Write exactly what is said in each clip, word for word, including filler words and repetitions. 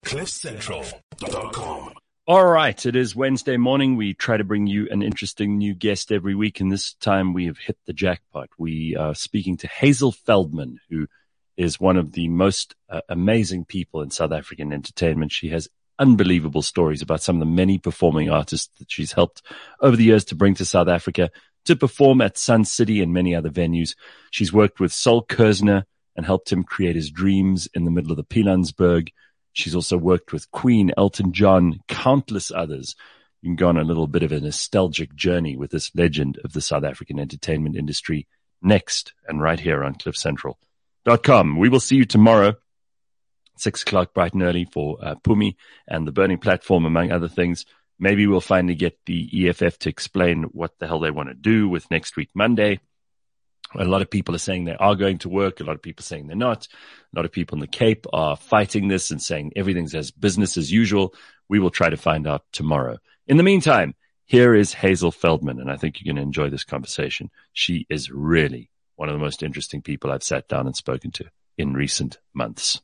cliff central dot com. All right, it is Wednesday morning. We try to bring you an interesting new guest every week, and this time we have hit the jackpot. We are speaking to Hazel Feldman, who is one of the most uh, amazing people in South African entertainment. She has unbelievable stories about some of the many performing artists that she's helped over the years to bring to South Africa to perform at Sun City and many other venues. She's worked with Sol Kerzner and helped him create his dreams in the middle of the Pilanesberg. She's also worked with Queen, Elton John, countless others. You can go on a little bit of a nostalgic journey with this legend of the South African entertainment industry next and right here on cliff central dot com. We will see you tomorrow, six o'clock bright and early for uh, Pumi and the Burning Platform, among other things. Maybe we'll finally get the E F F to explain what the hell they want to do with next week, Monday. A lot of people are saying they are going to work. A lot of people are saying they're not. A lot of people in the Cape are fighting this and saying everything's as business as usual. We will try to find out tomorrow. In the meantime, here is Hazel Feldman, and I think you're going to enjoy this conversation. She is really one of the most interesting people I've sat down and spoken to in recent months.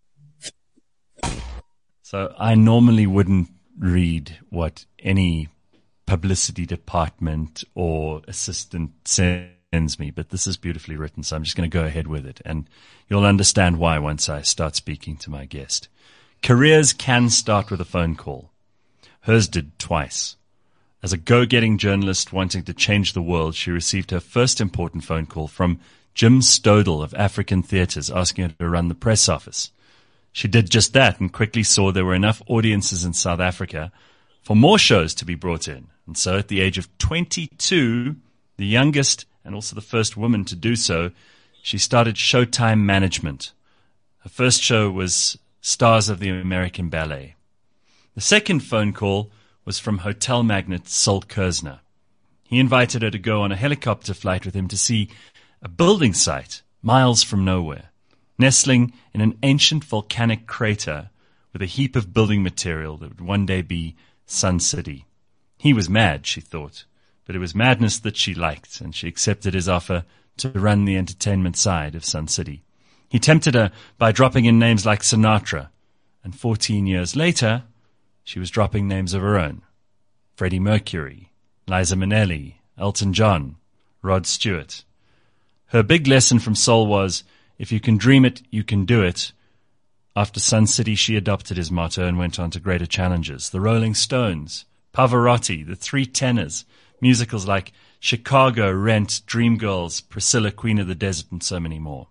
So I normally wouldn't read what any publicity department or assistant says me, but this is beautifully written, so I'm just going to go ahead with it, and you'll understand why once I start speaking to my guest. Careers can start with a phone call. Hers did twice. As a go-getting journalist wanting to change the world, she received her first important phone call from Jim Stodel of African Theatres asking her to run the press office. She did just that and quickly saw there were enough audiences in South Africa for more shows to be brought in. And so at the age of twenty-two, the youngest and also the first woman to do so, she started Showtime Management. Her first show was Stars of the American Ballet. The second phone call was from hotel magnate Sol Kerzner. He invited her to go on a helicopter flight with him to see a building site miles from nowhere, nestling in an ancient volcanic crater with a heap of building material that would one day be Sun City. He was mad, she thought. But it was madness that she liked, and she accepted his offer to run the entertainment side of Sun City. He tempted her by dropping in names like Sinatra, and fourteen years later, she was dropping names of her own. Freddie Mercury, Liza Minnelli, Elton John, Rod Stewart. Her big lesson from Sol was, if you can dream it, you can do it. After Sun City, she adopted his motto and went on to greater challenges. The Rolling Stones, Pavarotti, the Three Tenors, musicals like Chicago, Rent, Dreamgirls, Priscilla, Queen of the Desert, and so many more.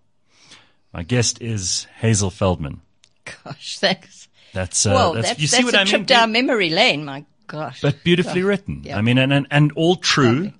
My guest is Hazel Feldman. Gosh, thanks. That's uh, well, that's, that's, you see that's what a I trip mean? down memory lane. My gosh, but beautifully gosh. written. Yeah. I mean, and and, and all true.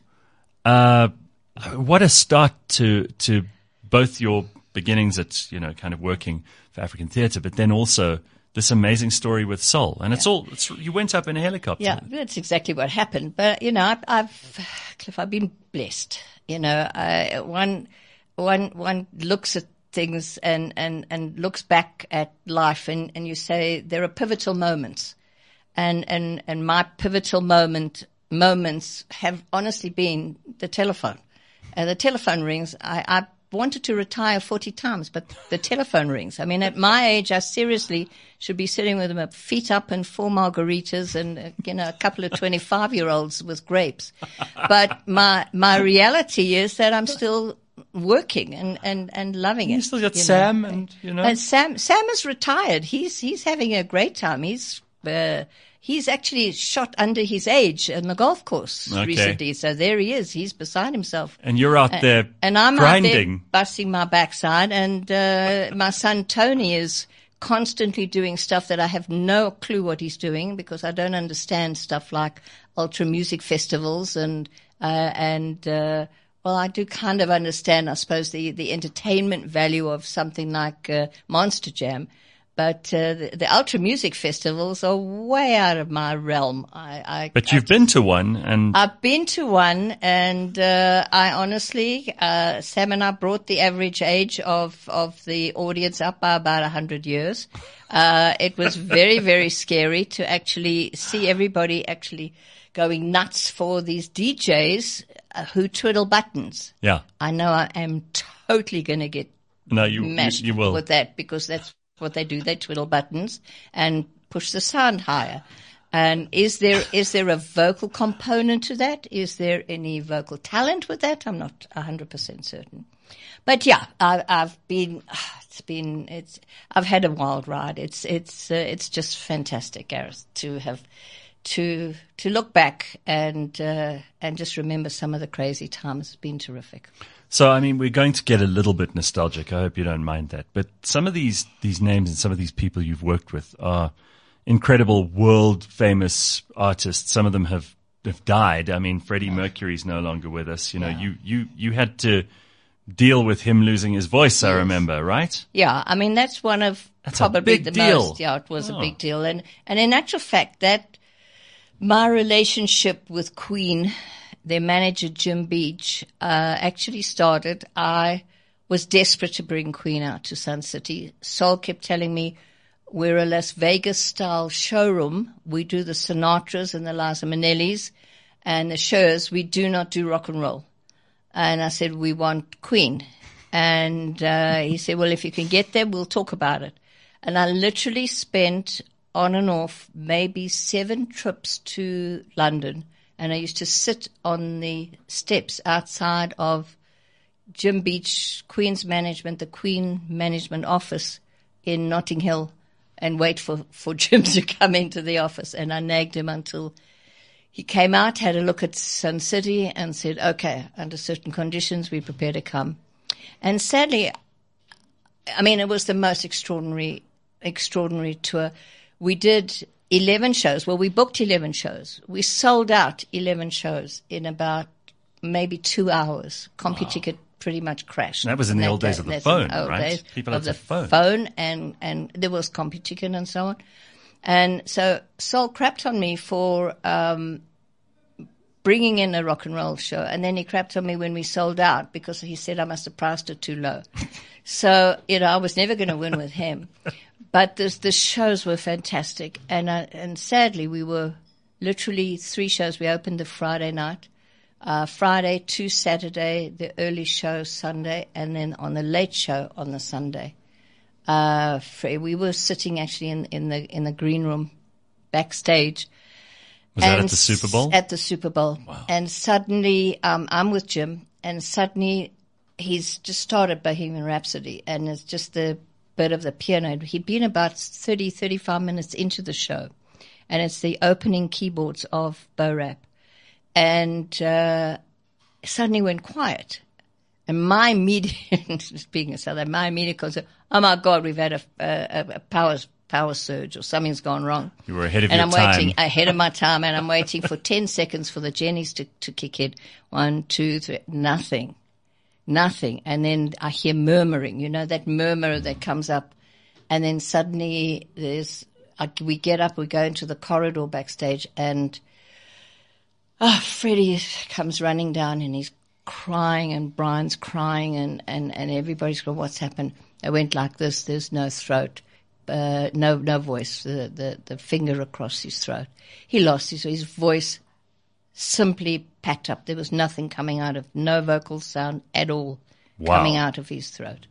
Uh, what a start to to both your beginnings at, you know, kind of working for African theatre, but then also this amazing story with Sol. And it's yeah. all, it's, you went up in a helicopter. Yeah, that's exactly what happened. But, you know, I've, I've Cliff, I've been blessed. You know, I, one, one, one looks at things and, and, and looks back at life and, and you say there are pivotal moments. And, and, and my pivotal moment, moments have honestly been the telephone. And the telephone rings. I, I wanted to retire forty times, but the telephone rings. I mean, at my age, I seriously should be sitting with my feet up and four margaritas and, uh, you know, a couple of twenty-five-year-olds with grapes. But my my reality is that I'm still working and, and, and loving it. You still got you Sam know. and, you know. And Sam, Sam is retired. He's, he's having a great time. He's, uh, He's actually shot under his age on the golf course okay. recently. So there he is. He's beside himself. And you're out there and, and I'm grinding. out there busting my backside. And uh, my son Tony is constantly doing stuff that I have no clue what he's doing because I don't understand stuff like ultra music festivals and uh, and uh, well, I do kind of understand, I suppose, the the entertainment value of something like uh, Monster Jam. But uh, the, the ultra music festivals are way out of my realm. I, I, but you've I, been to one, and I've been to one, and uh, I honestly, uh, Sam and I brought the average age of of the audience up by about a hundred years. Uh, it was very, very scary to actually see everybody actually going nuts for these D Js uh, who twiddle buttons. Yeah, I know I am totally going to get no, you, mashed you, you will. with that because that's what they do. They twiddle buttons and push the sound higher. And is there is there a vocal component to that? Is there any vocal talent with that? I'm not one hundred percent certain. But yeah, I, I've been, it's been, it's, I've had a wild ride. It's, it's, uh, it's just fantastic, Gareth, to have, to, to look back and, uh, and just remember some of the crazy times. It's been terrific. So, I mean, we're going to get a little bit nostalgic. I hope you don't mind that. But some of these, these names and some of these people you've worked with are incredible, world famous artists. Some of them have, have died. I mean, Freddie Mercury's no longer with us. You know, Yeah. you, you, you had to deal with him losing his voice, I remember, right? Yeah, I mean, that's one of That's a probably big the deal. most, yeah, it was Oh. a big deal. And, and in actual fact, that my relationship with Queen, their manager, Jim Beach, uh, actually started. I was desperate to bring Queen out to Sun City. Sol kept telling me, we're a Las Vegas style showroom. We do the Sinatras and the Liza Minnellis and the shows. We do not do rock and roll. And I said, we want Queen. And uh, he said, well, if you can get there, we'll talk about it. And I literally spent on and off maybe seven trips to London. And I used to sit on the steps outside of Jim Beach, Queen's management, the Queen management office in Notting Hill, and wait for, for Jim to come into the office. And I nagged him until he came out, had a look at Sun City, and said, okay, under certain conditions, we prepare to come. And sadly, I mean, it was the most extraordinary, extraordinary tour. We did eleven shows. Well, we booked eleven shows. We sold out eleven shows in about maybe two hours. CompuTicket pretty much crashed. That was in the old days of the That's in phone, the old right? days People of had the the phone. phone, and, and there was CompuTicket and so on. And so Sol crapped on me for um, bringing in a rock and roll show. And then he crapped on me when we sold out because he said I must have priced it too low. So, you know, I was never going to win with him. But this, the shows were fantastic. And, uh, and sadly, we were literally three shows. We opened the Friday night, uh, Friday to Saturday, the early show Sunday, and then on the late show on the Sunday. Uh, we were sitting actually in, in the in the green room backstage. Was that at the Super Bowl? At the Super Bowl. Wow. And suddenly, um, I'm with Jim, and suddenly he's just started Bohemian Rhapsody, and it's just the bit of the piano. He'd been about thirty, thirty-five minutes into the show, and it's the opening keyboards of Bo Rap. And uh, suddenly went quiet. And my immediate, being a Southern, my immediate concern, oh my God, we've had a, a, a power power surge or something's gone wrong. You were ahead of and your I'm time. waiting ahead of my time, and I'm waiting for ten seconds for the Jennies to, to kick in. One, two, three, nothing, nothing. And then I hear murmuring, you know, that murmur that comes up. And then suddenly there's, I, we get up, we go into the corridor backstage, and oh, Freddie comes running down, and he's crying, and Brian's crying, and, and, and everybody's going, what's happened? It went like this. There's no throat, uh, no no voice, the, the, the finger across his throat. He lost his, his voice simply packed up. There was nothing coming out of, no vocal sound at all Wow. coming out of his throat.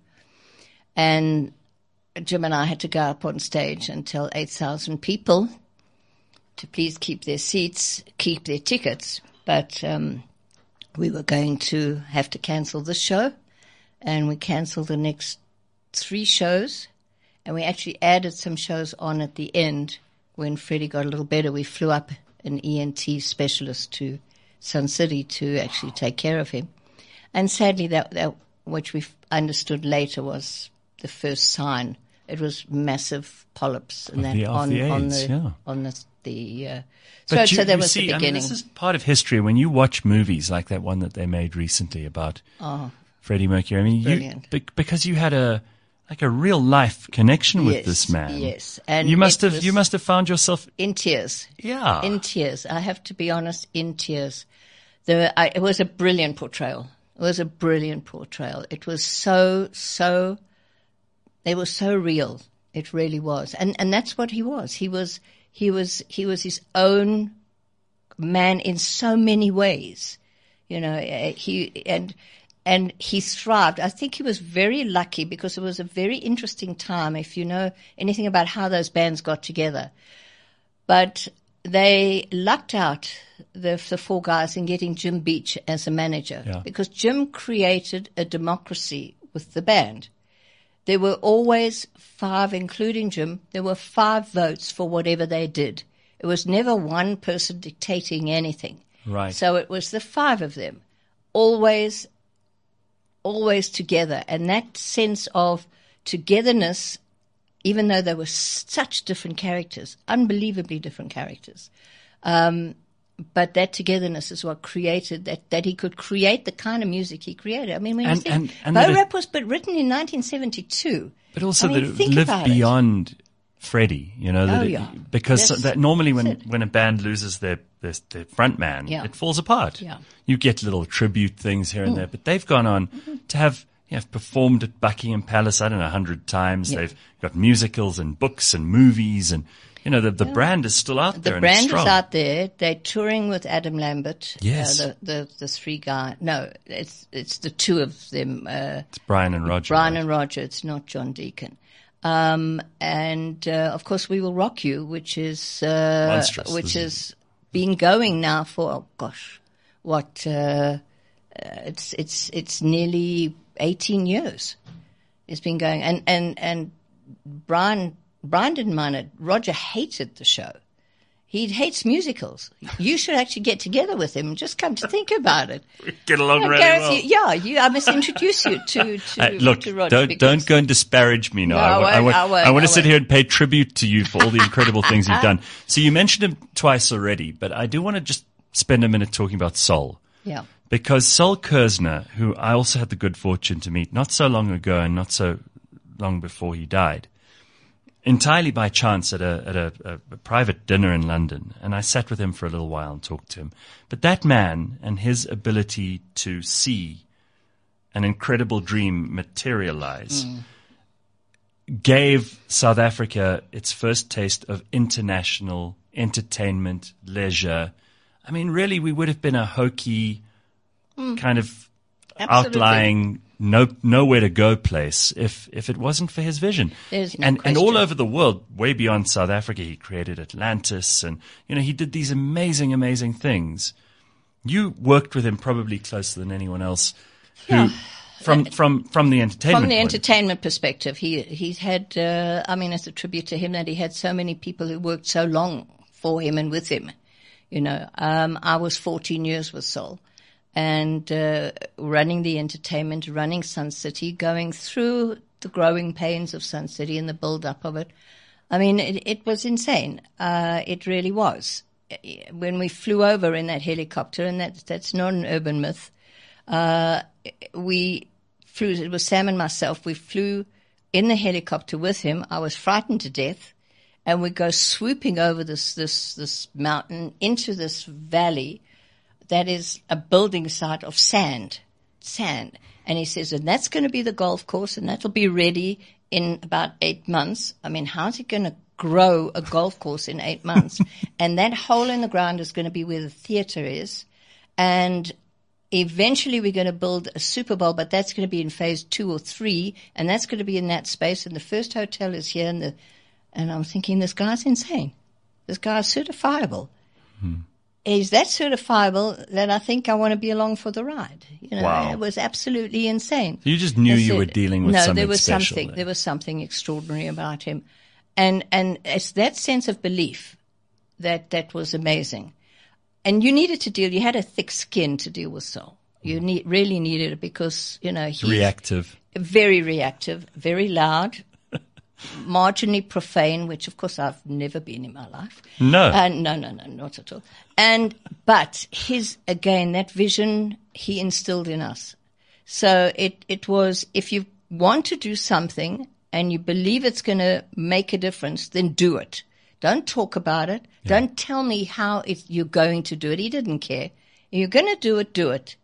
And Jim and I had to go up on stage and tell eight thousand people to please keep their seats, keep their tickets. But um, we were going to have to cancel this show, and we canceled the next three shows, and we actually added some shows on at the end when Freddie got a little better. We flew up an E N T specialist to Sun City to actually take care of him. And sadly, that, that which we understood later was the first sign. It was massive polyps and Of that the- of on, the on AIDS, the yeah. on the the. Uh, But so, you, so that you was see, the I mean, beginning. this is part of history. When you watch movies like that one that they made recently about oh, Freddie Mercury, I mean, you, Brilliant. be, because you had a like a real life connection with yes, this man. Yes, and you must it have was you must have found yourself, in tears. yeah, In tears. I have to be honest, in tears. The, I, it was a brilliant portrayal. It was a brilliant portrayal. It was so, so, they were so real. It really was. And, and that's what he was. He was, he was, he was his own man in so many ways. You know, uh, he, and, and he thrived. I think he was very lucky because it was a very interesting time, if you know anything about how those bands got together. But they lucked out, the, the four guys, in getting Jim Beach as a manager, Yeah. because Jim created a democracy with the band. There were always five, including Jim, there were five votes for whatever they did. It was never one person dictating anything. Right. So it was the five of them, always, always together. And that sense of togetherness, even though they were such different characters, unbelievably different characters, um, but that togetherness is what created that, that he could create the kind of music he created. I mean, when And- you think and- and Bo that it- Rap was but written in nineteen seventy-two. But also I mean, that it think lived about it. beyond Freddie, you know, that Oh, it- yeah. because That's- that normally when, that's it. when a band loses their, their, their front man, Yeah. it falls apart. Yeah. You get little tribute things here and there, but they've gone on Mm-hmm. to have, you know, performed at Buckingham Palace, I don't know, a hundred times. Yeah. They've got musicals and books and movies, and, you know, the, the brand is still out there. The and it's brand is strong. out there. They're touring with Adam Lambert. Yes. Uh, the, the, the three guy. No, it's, it's the two of them. Uh, It's Brian and Roger. Brian right? and Roger. It's not John Deacon. Um, and, uh, of course, We Will Rock You, which is, uh, Monstrous. which This has been going now for, oh gosh, what, uh, uh, it's, it's, it's nearly eighteen years. It's been going. And, and, and Brian, Brian didn't mind it. Roger hated the show. He hates musicals. You should actually get together with him. Just come to think about it. Get along Yeah, really Gareth, well. you, yeah, you, I must introduce you to, to, Uh, look, to Roger. don't because- don't go and disparage me now. No, I, wa- I I, won't, want, I won't, I want I to sit won't. here and pay tribute to you for all the incredible things you've done. So you mentioned him twice already, but I do want to just spend a minute talking about Sol. Yeah. Because Sol Kerzner, who I also had the good fortune to meet not so long ago and not so long before he died, entirely by chance at a at a, a, a private dinner in London, and I sat with him for a little while and talked to him. But that man and his ability to see an incredible dream materialize gave South Africa its first taste of international entertainment, leisure. I mean, really, we would have been a hokey kind of Absolutely. outlying, no nowhere to go place if if it wasn't for his vision. There's no and and all question. over the world, way beyond South Africa, he created Atlantis, and you know he did these amazing, amazing things. You worked with him probably closer than anyone else. Who, Yeah. from from from the entertainment From the point. entertainment perspective, he he's had. Uh, I mean, it's a tribute to him that he had so many people who worked so long for him and with him. You know, um, I was fourteen years with Sol, and uh, running the entertainment, running Sun City, going through the growing pains of Sun City and the build-up of it. I mean, it, it was insane. Uh, it really was. When we flew over in that helicopter, and that, that's not an urban myth, uh, we flew, it was Sam and myself, we flew in the helicopter with him. I was frightened to death. And we go swooping over this, this, this mountain into this valley that is a building site of sand, sand. And he says, and that's going to be the golf course, and that'll be ready in about eight months. I mean, how's he going to grow a golf course in eight months? And that hole in the ground is going to be where the theater is. And eventually we're going to build a Super Bowl, but that's going to be in phase two or three, and that's going to be in that space. And the first hotel is here, and the And I'm thinking, this guy's insane. This guy's certifiable. Hmm. He's that certifiable that I think I want to be along for the ride. You know, Wow. it was absolutely insane. You just knew That's you it. were dealing with no, something there was special something. there. There was something extraordinary about him, and and it's that sense of belief that that was amazing. And you needed to deal. You had a thick skin to deal with Sol. You need, really needed it because you know he's Reactive. very reactive, very loud, marginally profane, which of course I've never been in my life. No. Uh, no, no, no, not at all. And, but his, again, that vision he instilled in us. So it, it was, if you want to do something and you believe it's going to make a difference, then do it. Don't talk about it. Yeah. Don't tell me how it, you're going to do it. He didn't care. If you're going to do it, do it.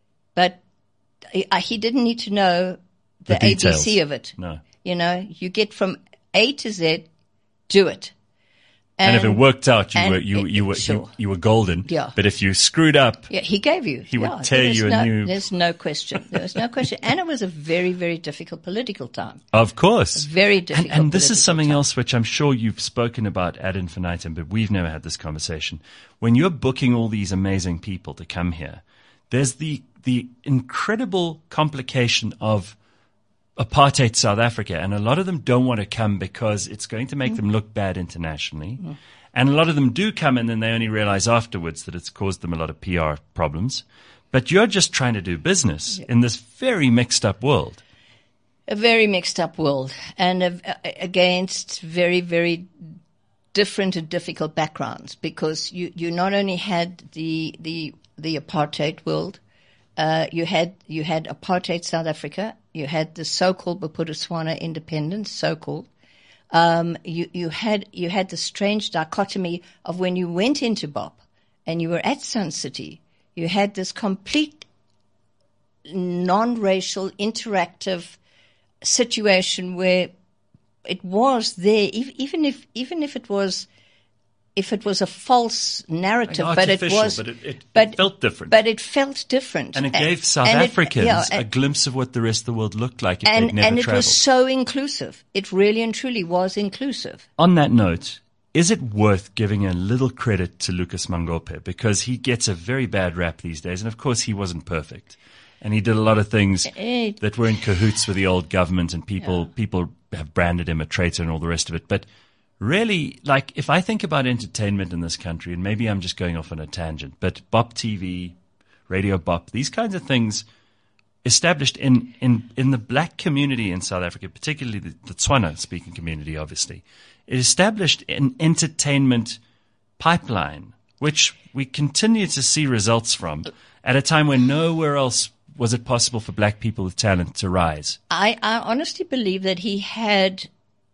But he, he didn't need to know the, The A B C details. of it. No. You know, you get from A to Z, do it. And, and if it worked out, you were you it, you were sure. you, you were golden. Yeah. But if you screwed up, yeah, he gave you. He yeah, would tear you a no, new. There's no question. There was no question, and it was a very, very difficult political time. Of course, Very difficult. And, and this is something time. else which I'm sure you've spoken about ad infinitum, but we've never had this conversation. When you're booking all these amazing people to come here, there's the the incredible complication of apartheid South Africa, and a lot of them don't want to come because it's going to make mm. them look bad internationally. Mm. And a lot of them do come and then they only realize afterwards that it's caused them a lot of P R problems. But you're just trying to do business yeah. in this very mixed up world. A very mixed up world, and uh, against very, very different and difficult backgrounds, because you, you not only had the the the apartheid world, uh, you had you had apartheid South Africa, you had the so-called Bophuthatswana independence, so-called. Um, you, you had you had the strange dichotomy of when you went into B O P and you were at Sun City, you had this complete non-racial, interactive situation where it was there, even if even if it was if it was a false narrative, like but it was, but it, it, but, it felt different. But it felt different, and it gave and, South and Africans it, yeah, a and, glimpse of what the rest of the world looked like if and, they'd never and it traveled. was so inclusive. It really and truly was inclusive. On that note, is it worth giving a little credit to Lucas Mangope, because he gets a very bad rap these days, and of course he wasn't perfect, and he did a lot of things it, that were in cahoots with the old government, and people yeah. people have branded him a traitor and all the rest of it. But really, like, if I think about entertainment in this country, and maybe I'm just going off on a tangent, but B O P T V, Radio B O P, these kinds of things established in, in, in the black community in South Africa, particularly the, the Tswana-speaking community, obviously, it established an entertainment pipeline, which we continue to see results from at a time when nowhere else was it possible for black people with talent to rise. I, I honestly believe that he had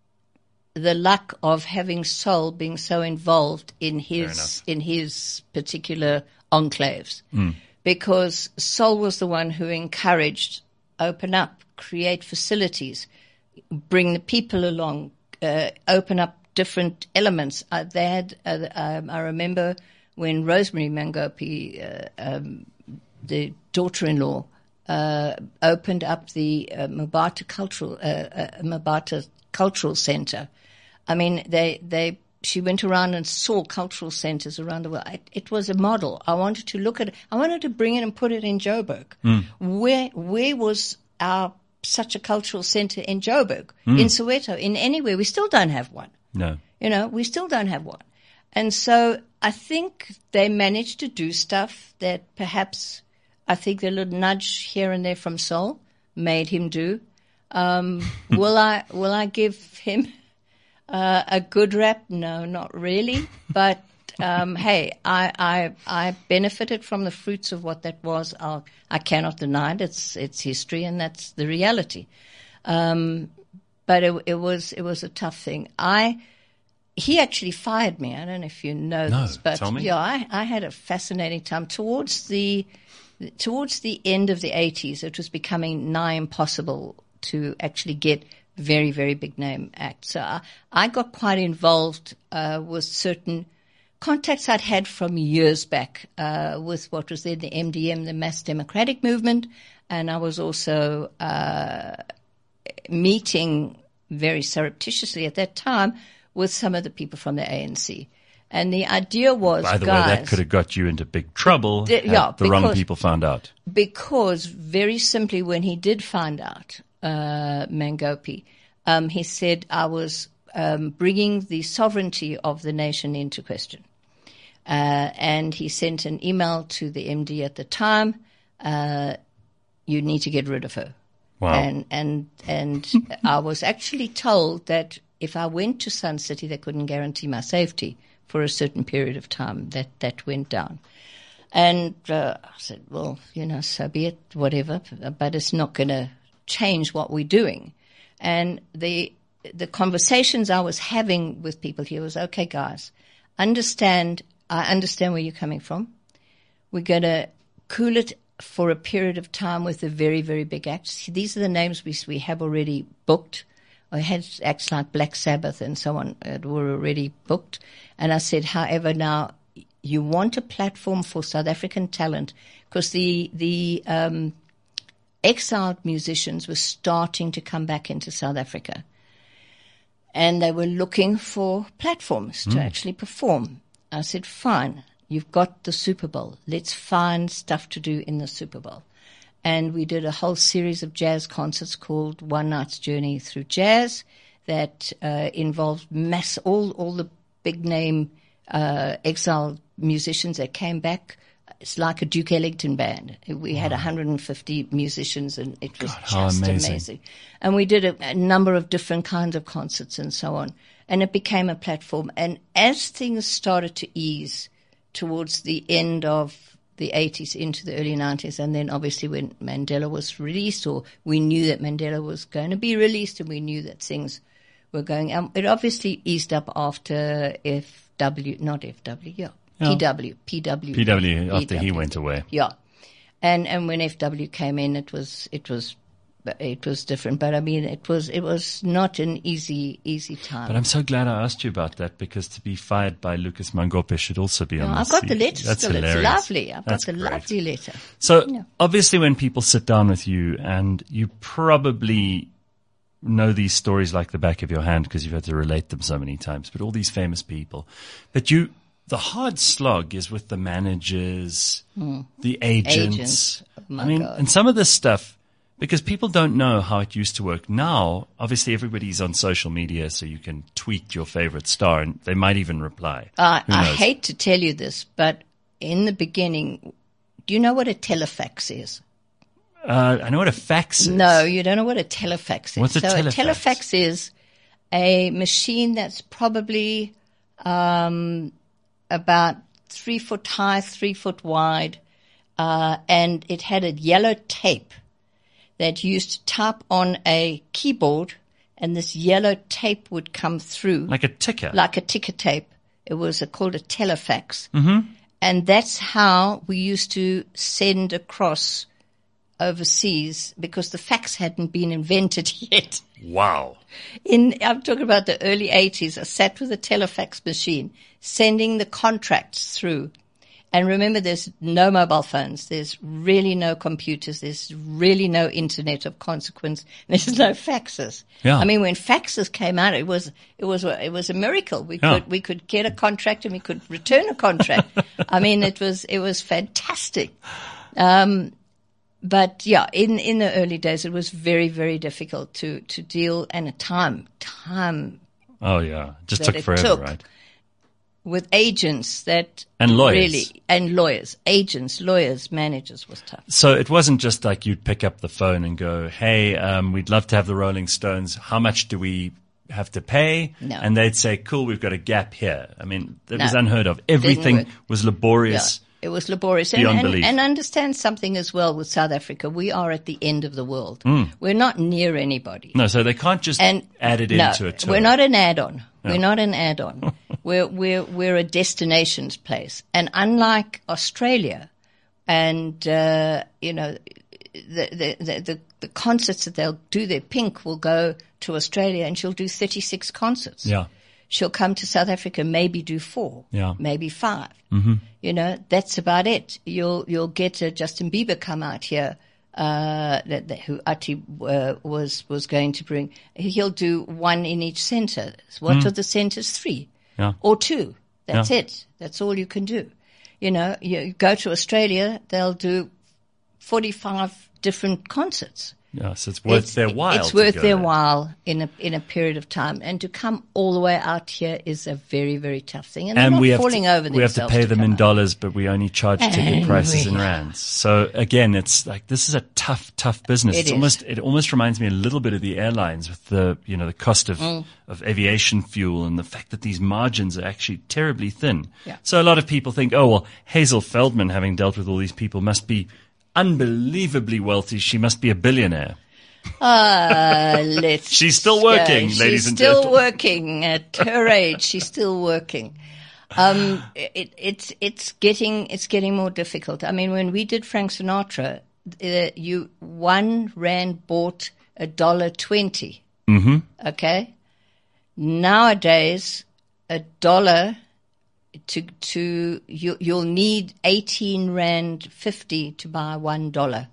the luck of having soul being so involved in his in his particular enclaves, mm. because soul was the one who encouraged, open up, create facilities, bring the people along, uh, open up different elements. Uh, they had, uh, um, I remember when Rosemary Mangope, uh, um, the daughter-in-law, uh, opened up the uh, Mabata Cultural uh, uh, Mabata Cultural Center. I mean, they they she went around and saw cultural centers around the world. It, it was a model. I wanted to look at it. I wanted to bring it and put it in Joburg. Mm. Where where was our such a cultural center in Joburg, mm. in Soweto, in anywhere? We still don't have one. No, you know, we still don't have one. And so I think they managed to do stuff that perhaps I think the little nudge here and there from Soul made him do. Um, will I will I give him uh, a good rap? No, not really. But um, hey, I, I I benefited from the fruits of what that was. I'll, I cannot deny it. It's it's history, and that's the reality. Um, but it, it was it was a tough thing. I. He actually fired me. I don't know if you know no, this, but tell me. yeah, I, I had a fascinating time towards the towards the end of the eighties. It was becoming nigh impossible to actually get very, very big name acts. So I, I got quite involved uh, with certain contacts I'd had from years back uh, with what was then the M D M, the Mass Democratic Movement, and I was also uh, meeting very surreptitiously at that time with some of the people from the A N C. And the idea was, by the guys, way, that could have got you into big trouble the, yeah, had the because, wrong people found out. Because very simply, when he did find out, uh, Mangope, um, he said, I was um, bringing the sovereignty of the nation into question. Uh, and he sent an email to the M D at the time, uh, you need to get rid of her. Wow. And, and, and I was actually told that if I went to Sun City, they couldn't guarantee my safety for a certain period of time. That that went down. And uh, I said, well, you know, so be it, whatever, but it's not going to change what we're doing. And the the conversations I was having with people here was, okay, guys, understand, I understand where you're coming from. We're going to cool it for a period of time with the very, very big acts. These are the names we we have already booked. I had acts like Black Sabbath and so on that were already booked. And I said, however, now you want a platform for South African talent because the, the, um, exiled musicians were starting to come back into South Africa. And they were looking for platforms to mm. actually perform. I said, fine, you've got the Super Bowl. Let's find stuff to do in the Super Bowl. And we did a whole series of jazz concerts called One Night's Journey Through Jazz that uh, involved mass, all, all the big name uh, exiled musicians that came back. It's like a Duke Ellington band. We had wow. one hundred fifty musicians, and it was God, just amazing. amazing. And we did a, a number of different kinds of concerts and so on. And it became a platform. And as things started to ease towards the end of the eighties into the early nineties, and then obviously when Mandela was released, or we knew that Mandela was going to be released, and we knew that things were going, um, it obviously eased up after F W, not F W, yeah. Yeah. P W, P W, P W after P W. He went away. Yeah, and and when F W came in, it was it was it was different. But I mean, it was it was not an easy easy time. But I'm so glad I asked you about that, because to be fired by Lucas Mangope should also be on. No, the I've got C V. the letter. That's still. hilarious. It's lovely. I've That's got the great. lovely letter. So Yeah. obviously, when people sit down with you, and you probably know these stories like the back of your hand because you've had to relate them so many times, but all these famous people, but you. The hard slog is with the managers, mm. the agents. Agents. Oh my I mean, God. and some of this stuff, because people don't know how it used to work. Now, obviously, everybody's on social media, so you can tweet your favorite star, and they might even reply. Uh, Who I knows? hate to tell you this, but in the beginning, do you know what a telefax is? Uh, I know what a fax is. No, you don't know what a telefax is. What's a so telefax? a telefax is a machine that's probably um, about three foot high, three foot wide, uh, and it had a yellow tape that you used to type on a keyboard, and this yellow tape would come through. Like a ticker. Like a ticker tape. It was a, called a telefax. Mm-hmm. And that's how we used to send across overseas, because the fax hadn't been invented yet. Wow. In, I'm talking about the early eighties. I sat with a telefax machine, sending the contracts through. And remember, there's no mobile phones. There's really no computers. There's really no internet of consequence. There's no faxes. Yeah. I mean, when faxes came out, it was, it was, it was a miracle. We Yeah. could, we could get a contract and we could return a contract. I mean, it was, it was fantastic. Um, But yeah, in, in the early days, it was very, very difficult to, to deal, and a time, time Oh, yeah. Just that took it forever, took. right? with agents that And lawyers. really, and lawyers, agents, lawyers, managers was tough. So it wasn't just like you'd pick up the phone and go, hey, um, we'd love to have the Rolling Stones. How much do we have to pay? No. And they'd say, cool, we've got a gap here. I mean, that No. was unheard of. Everything work. was laborious. Yeah. It was laborious. And, Beyond and, belief. and understand something as well with South Africa. We are at the end of the world. Mm. We're not near anybody. No, so they can't just And add it no, into a tour. we're not an add-on. No. We're not an add-on. we're, we're, we're a destinations place. And unlike Australia and, uh, you know, the, the, the, the, the concerts that they'll do there, Pink will go to Australia and she'll do thirty-six concerts. Yeah. She'll come to South Africa, maybe do four, Yeah. maybe five. Mm-hmm. You know, that's about it. You'll you'll get uh, Justin Bieber come out here, uh, that, that, who Ati uh, was was going to bring. He'll do one in each center. What are the centers? Three Yeah. or two. That's Yeah. it. That's all you can do. You know, you go to Australia, they'll do forty-five different concerts. Yeah, so it's worth It's- their while. It's to worth go their there. while in a in a period of time, and to come all the way out here is a very very tough thing. And, And they're we not have falling to, over we have to themselves pay them come in out. dollars, but we only charge ticket And prices we- in rands. So again, it's like this is a tough, tough business. It it's is. almost it almost reminds me a little bit of the airlines with the you know the cost of Mm. of aviation fuel and the fact that these margins are actually terribly thin. Yeah. So a lot of people think, oh well, Hazel Feldman, having dealt with all these people, must be unbelievably wealthy. She must be a billionaire. Ah, let's. She's still working, go. ladies she's and still gentlemen. working at her age. She's still working. Um, it, it's it's getting it's getting more difficult. I mean, when we did Frank Sinatra, uh, you one rand bought a dollar twenty Mm-hmm. Okay. Nowadays, a dollar to to you you'll need eighteen rand fifty to buy one dollar.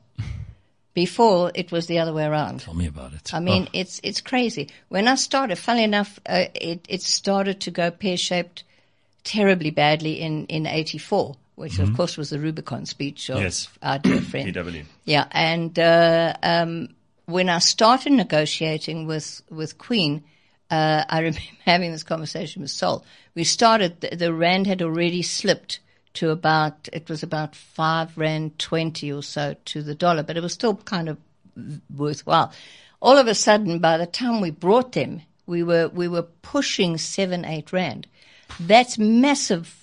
Before it was the other way around. Tell me about it. I mean, Oh. it's it's crazy. When I started, funnily enough, uh, it it started to go pear shaped terribly badly in in eighty-four, which Mm-hmm. of course was the Rubicon speech of Yes. our dear friend. P W. Yeah, and uh, um, when I started negotiating with with Queen, uh, I remember having this conversation with Sol. We started, the, the rand had already slipped to about, it was about five rand twenty or so to the dollar, but it was still kind of worthwhile. All of a sudden, by the time we brought them, we were we were pushing seven, eight rand. That's massive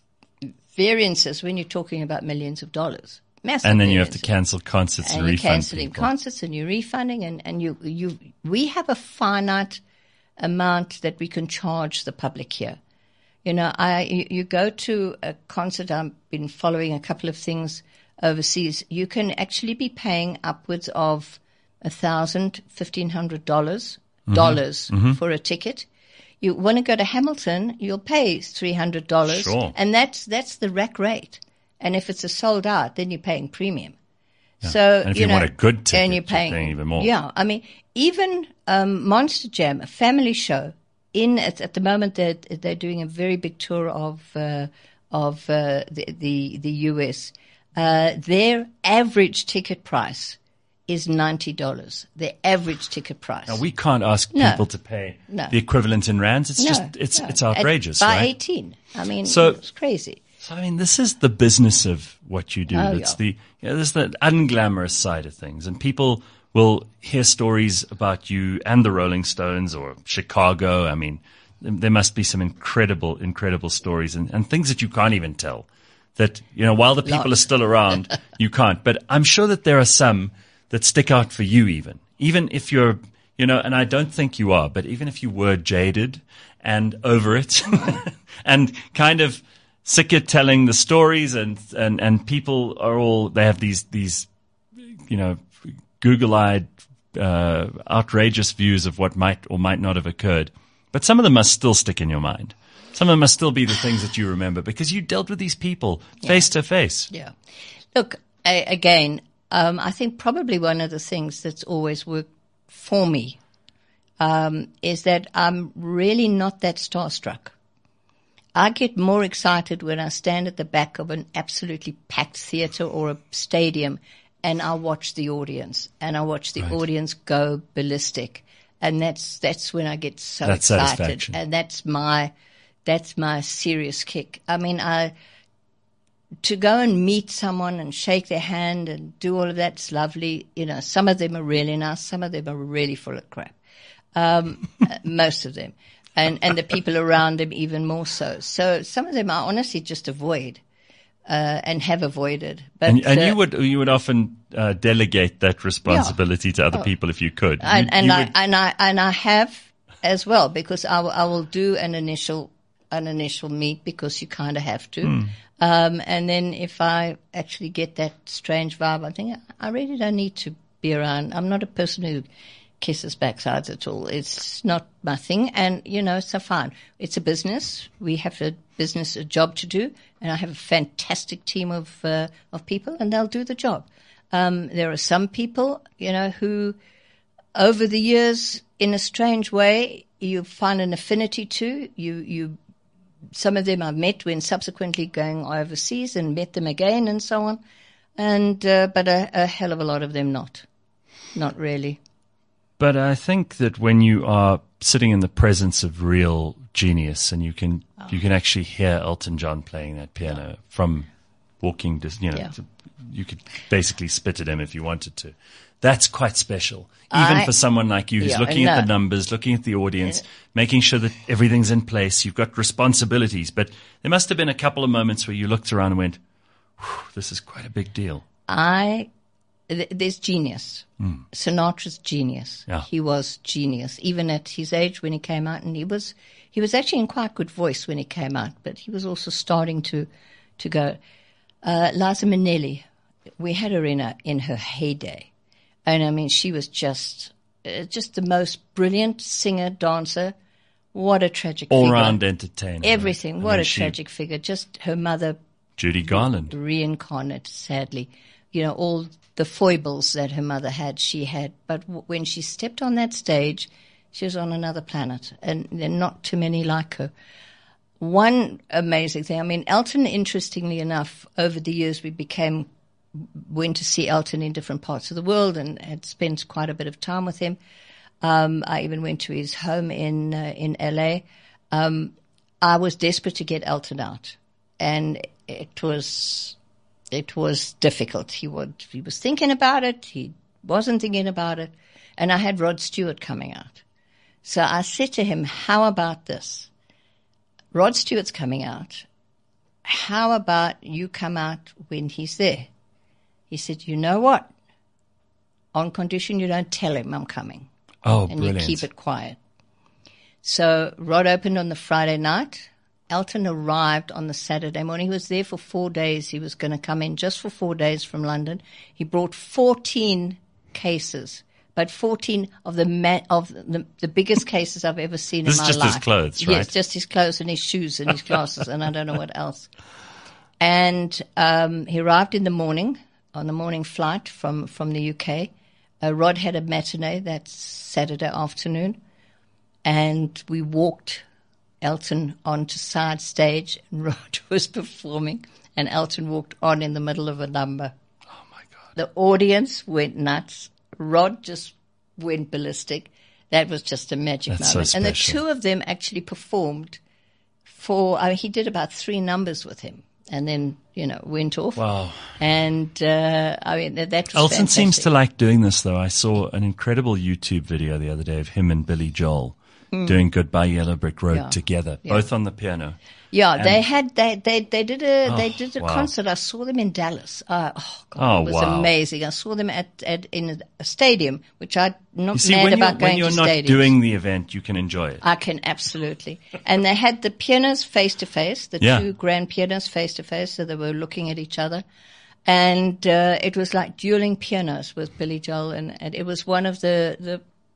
variances when you're talking about millions of dollars. Massive And then you have to variances. cancel concerts and, And you're refund cancelling people. concerts and you're refunding and, and you, you, we have a finite amount that we can charge the public here. You know, I, you, you go to a concert, I've been following a couple of things overseas, you can actually be paying upwards of a thousand, fifteen hundred dollars, dollars for a ticket. You want to go to Hamilton, you'll pay three hundred dollars. Sure. And that's, that's the rack rate. And if it's a sold out, then you're paying premium. So, And if you you know, want a good ticket, and you're you're paying, paying even more. Yeah, I mean, even um, Monster Jam, a family show, in at, at the moment they're they're doing a very big tour of uh, of uh, the, the the U S. Uh, their average ticket price is ninety dollars. Their average ticket price. Now, we can't ask No. people to pay No. the equivalent in rands. It's No, just, it's no. it's outrageous, At, by right? eighteen. I mean, So- it's crazy. So, I mean, this is the business of what you do. Oh, It's yeah. the, you know, there's the unglamorous side of things. And people will hear stories about you and the Rolling Stones or Chicago. I mean, there must be some incredible, incredible stories and, and things that you can't even tell. That, you know, while the people Lot. are still around, you can't. But I'm sure that there are some that stick out for you even. Even if you're, you know, and I don't think you are, but even if you were jaded and over it and kind of sick of telling the stories and, and, and people are all, they have these, these, you know, Google-eyed, uh, outrageous views of what might or might not have occurred. But some of them must still stick in your mind. Some of them must still be the things that you remember because you dealt with these people face to face. Yeah. Look, I, again, um, I think probably one of the things that's always worked for me um, is that I'm really not that starstruck. I get more excited when I stand at the back of an absolutely packed theater or a stadium and I watch the audience and I watch the Right. audience go ballistic. And that's, that's when I get so That's excited. satisfaction. And that's my, that's my serious kick. I mean, I, to go and meet someone and shake their hand and do all of that's lovely. You know, some of them are really nice. Some of them are really full of crap. Um, most of them. And, and the people around them even more so. So some of them I honestly just avoid, uh, and have avoided. But, And, and uh, you would you would often uh, delegate that responsibility to other Oh. people if you could. and, You- and you I, would- and I, and I have as well because I will, I will do an initial, an initial meet because you kind of have to. Hmm. Um, and then if I actually get that strange vibe, I think I really don't need to be around. I'm not a person who kisses backsides at all. It's not my thing. And, you know, so fine. It's a business. We have a business, a job to do. And I have a fantastic team of, uh, of people and they'll do the job. Um, there are some people, you know, who over the years, in a strange way, you find an affinity to. You, you, some of them I've met when subsequently going overseas and met them again and so on. And, uh, but a, a hell of a lot of them not. Not really. But I think that when you are sitting in the presence of real genius and you can Oh. you can actually hear Elton John playing that piano from walking, dis- you know, Yeah. to- you could basically spit at him if you wanted to. That's quite special, even I- for someone like you who's Yeah, looking at no. the numbers, looking at the audience, making sure that everything's in place. You've got responsibilities, but there must have been a couple of moments where you looked around and went, "Whew, this is quite a big deal." I, th- there's genius. Sinatra's genius. Yeah. He was genius, even at his age when he came out, and he was, he was actually in quite good voice when he came out, but he was also starting to, to go. Uh, Liza Minnelli, we had her in a, in her heyday. And I mean, she was just uh, just the most brilliant singer, dancer. What a tragic All figure. round entertainer. Everything. And What then a she- tragic figure. Just her mother Judy Garland. reincarnate, sadly. You know, all the foibles that her mother had, she had. But w- when she stepped on that stage, she was on another planet, and there are not too many like her. One amazing thing, I mean, Elton, interestingly enough, over the years we became, went to see Elton in different parts of the world and had spent quite a bit of time with him. Um, I even went to his home in uh, in L A. Um, I was desperate to get Elton out, and it was it was difficult. He would he was thinking about it. He wasn't thinking about it, and I had Rod Stewart coming out. So I said to him, "How about this? Rod Stewart's coming out. How about you come out when he's there?" He said, "You know what? On condition you don't tell him I'm coming." Oh, And brilliant. you keep it quiet. So Rod opened on the Friday night. Elton arrived on the Saturday morning. He was there for four days. He was going to come in just for four days from London. He brought fourteen cases, but fourteen of the ma- of the, the biggest cases I've ever seen This in is my just life. his clothes, right? Yes, just his clothes and his shoes and his glasses, and I don't know what else. And um, he arrived in the morning, on the morning flight from, from the U K. Uh, Rod had a matinee that Saturday afternoon, and we walked Elton onto side stage, and Rod was performing, and Elton walked on in the middle of a number. Oh, my God. The audience went nuts. Rod just went ballistic. That was just a magic That's moment. so And the special. two of them actually performed for, I mean, he did about three numbers with him, and then, you know, went off. Wow. And, uh, I mean, that, that was Elton fantastic. seems to like doing this, though. I saw an incredible YouTube video the other day of him and Billy Joel doing Goodbye Yellow Brick Road Hmm. Yeah. together, Yeah. both on the piano. Yeah, they had, they, they, they did a, Oh, they did a wow. concert. I saw them in Dallas. Uh, oh, God, Oh, it was wow. amazing. I saw them at, at, in a stadium, which I'm not You see, mad when you're, about going when you're to not stadiums. doing the event, you can enjoy it. I can absolutely. And they had the pianists face to face, the Yeah. two grand pianists face to face, so they were looking at each other. And uh, it was like dueling pianos with Billy Joel, and, and it was one of the, the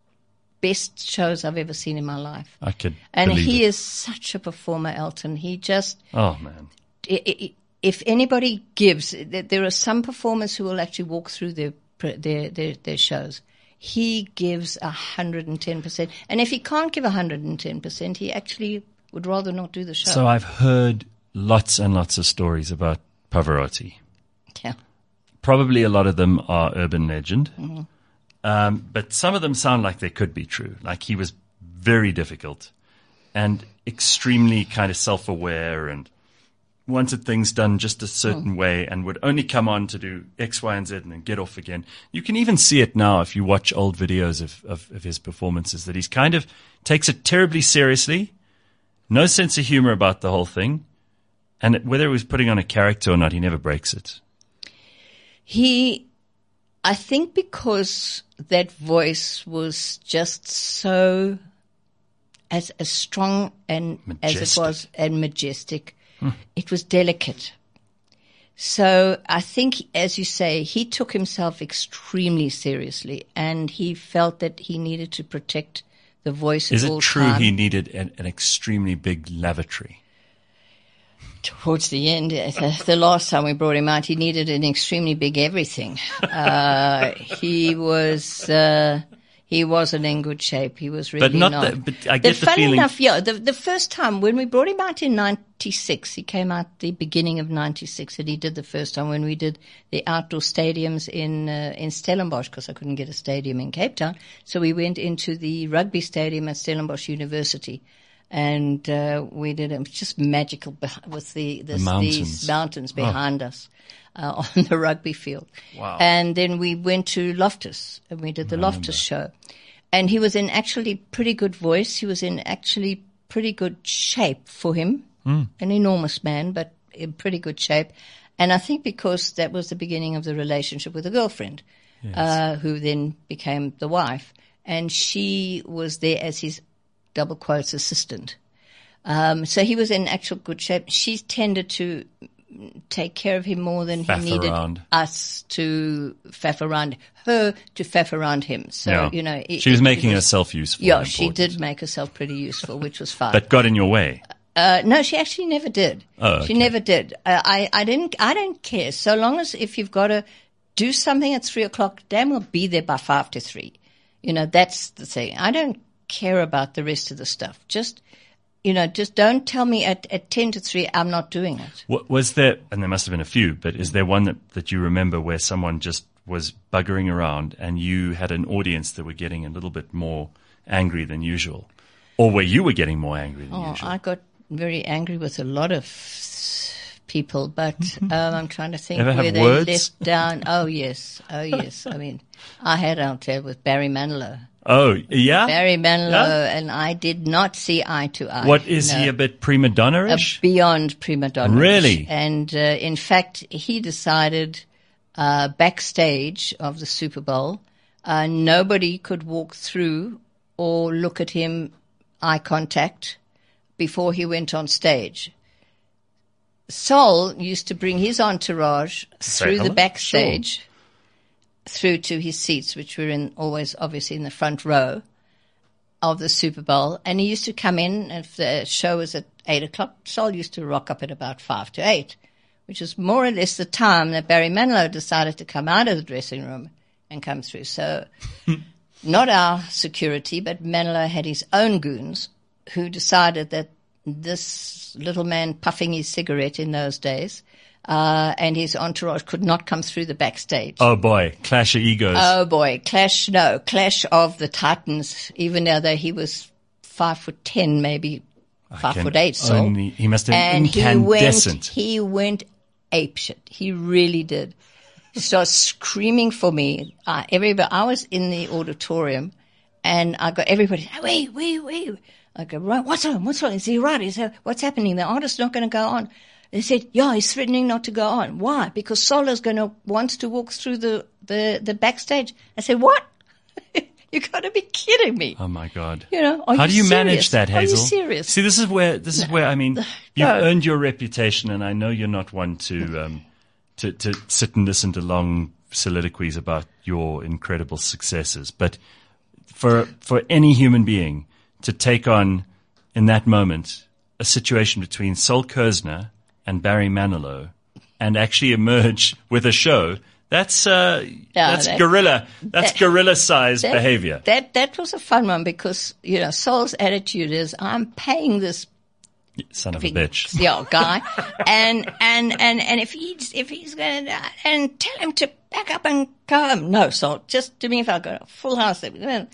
best shows I've ever seen in my life. I could And believe he it. is such a performer, Elton. He just, Oh, man. i- i- if anybody gives, th- there are some performers who will actually walk through their their their, their shows. He gives a hundred and ten percent, and if he can't give a hundred and ten percent, he actually would rather not do the show. So I've heard lots and lots of stories about Pavarotti. yeah, Probably a lot of them are urban legend, Mm-hmm. um, but some of them sound like they could be true. Like he was very difficult and extremely kind of self-aware and wanted things done just a certain Mm. way and would only come on to do X, Y, and Z and then get off again. You can even see it now if you watch old videos of, of, of his performances that he's kind of takes it terribly seriously, no sense of humor about the whole thing. And whether he was putting on a character or not, he never breaks it. he, I think, because that voice was just so as as strong and as Majestic. it was and majestic. It was delicate. So I think, as you say, he took himself extremely seriously, and he felt that he needed to protect the voice Is at it all true time. he needed an, an extremely big lavatory? Towards the end, uh, the, the last time we brought him out, he needed an extremely big everything. Uh, he was. Uh, He wasn't in good shape. He was really But not not. that- but I get the funny feeling- enough, yeah, the, the first time when we brought him out in ninety-six, he came out the beginning of ninety-six, and he did the first time when we did the outdoor stadiums in uh, in Stellenbosch, because I couldn't get a stadium in Cape Town. So we went into the rugby stadium at Stellenbosch University, and uh, we did it. It was just magical beh- with the, the, The mountains. these mountains behind us. Uh, on the rugby field. Wow. And then we went to Loftus, and we did the Loftus show. And he was in actually pretty good voice. He was in actually pretty good shape for him. Mm. An enormous man, but in pretty good shape. And I think because that was the beginning of the relationship with a girlfriend, yes. uh, who then became the wife. And she was there as his double quotes assistant. Um, so he was in actual good shape. She tended to take care of him more than Faff he needed around. us to faff around her, to faff around him. So, Yeah. you know. It, She was it- making it was- herself useful. Yeah, and she important. did make herself pretty useful, which was fine. But got in your way. Uh, no, she actually never did. Oh, She okay. never did. Uh, I, I didn't, I don't care. So long as if you've got to do something at three o'clock, damn well be there by five to three. You know, that's the thing. I don't care about the rest of the stuff. Just, you know, just don't tell me at, at ten to three I'm not doing it. What, was there, and there must have been a few, but is there one that, that you remember where someone just was buggering around and you had an audience that were getting a little bit more angry than usual? Or where you were getting more angry than Oh, usual? I got very angry with a lot of people, but um, I'm trying to think Ever where have they words? let down. Oh, yes. Oh, yes. I mean, I had out there with Barry Manilow. Oh, yeah? Barry Manilow, Yeah? and I did not see eye to eye. What, is No. he a bit prima donna-ish? Beyond prima donna. Really? And uh, in fact, he decided uh, backstage of the Super Bowl, uh, nobody could walk through or look at him eye contact before he went on stage. Sol used to bring his entourage through the hello? backstage, through to his seats, which were in always obviously in the front row of the Super Bowl. And he used to come in, and if the show was at eight o'clock, Sol used to rock up at about five to eight, which is more or less the time that Barry Manilow decided to come out of the dressing room and come through. So not our security, but Manilow had his own goons who decided that this little man puffing his cigarette in those days uh, and his entourage could not come through the backstage. Oh, boy. Clash of egos. Oh boy, clash, no, clash of the Titans, even though he was five foot ten, maybe five Can foot eight, so. only- he must have been And he went, incandescent. he went apeshit. He really did. He started screaming for me. Uh, everybody, I was in the auditorium and I got everybody, wait, wait, wait. I go, right, what's wrong? What's wrong? Is he right? Is that, what's happening? The artist's not going to go on. They said, yeah, he's threatening not to go on. Why? Because Solo's going to, wants to walk through the, the, the backstage. I said, what? You got to be kidding me. Oh, my God. You know, are How you do you serious? manage that, Are you Hazel? serious? See, this is where, this is where, I mean, you've No. earned your reputation, and I know you're not one to, um, to, to sit and listen to long soliloquies about your incredible successes. But for, for any human being to take on, in that moment, a situation between Sol Kerzner and Barry Manilow and actually emerge with a show, that's, uh, that's that- guerrilla, that's that- guerrilla-sized That- behavior. That that was a fun one because, you know, Sol's attitude is, I'm paying this Son of a big bitch. yeah, guy, and and and and if he's if he's going to and tell him to back up and go home. No, Sol, just do me if I got a full house. Anyway,